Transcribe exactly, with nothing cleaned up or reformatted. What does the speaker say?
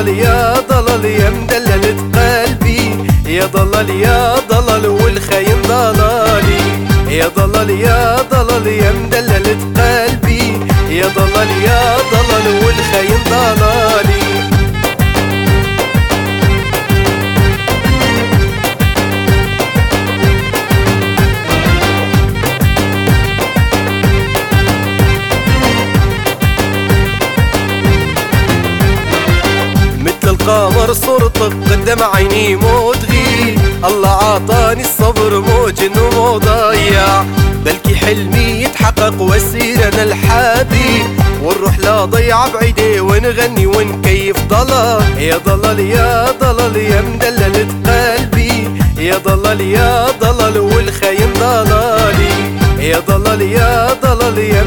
ضلال يا ضلال يا مدللة قلبي، يا ضلال يا ضلال والخاين ضلالي، يا ضلال يا ضلال يا مدللة قلبي، يا ضلال يا ضلال والخاين ضلالي. القمر صورتك قدام عيني مو تغيب، الله عطاني الصبر مو جن ومو ضيع، بلكي حلمي يتحقق واسير انا الحبيب، ونروح لا ضيعة بعيدة ونغني ونكيف ضلال، يا ضلال يا ضلال يا مدللة قلبي، يا ضلال يا ضلال والخاين ضلالي، يا ضلال يا ضلال يا